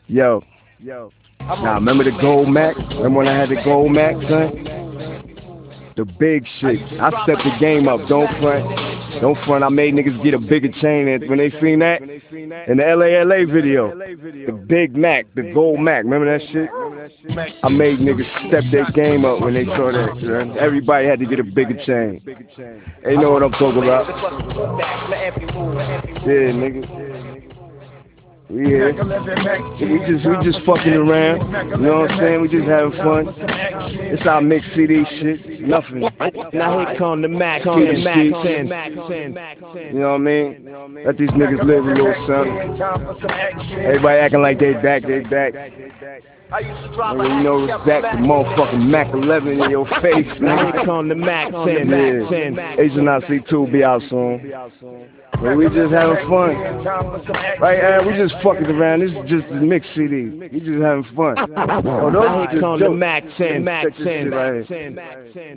Yo, now remember the Gold Mac? Remember when I had the Gold Mac, son? The big shit. I stepped the game up. Don't front. Don't front. I made niggas get a bigger chain when they seen that in the LALA video. The Big Mac, the Gold Mac. Remember that shit? I made niggas step their game up when they saw that. Son. Everybody had to get a bigger chain. They know what I'm talking about. Yeah, nigga. We here. We just fucking around. You know what I'm saying? We just having fun. It's our mix CD shit. Nothing. Now here come the Mac, Keep the Mac streets. 10. You know what I mean? Let these niggas live a little something. Everybody acting like they back, they back. Nigga, you know it's back the motherfucking Mac 11 in your face, Now nigga. here come the Mac 10, Yeah. Agent IC2 will be out soon. But we just having fun. Right, we just fucking around. This is just the mix CD. We just having fun. Oh, Now here those come just the Mac 10, check this shit right here.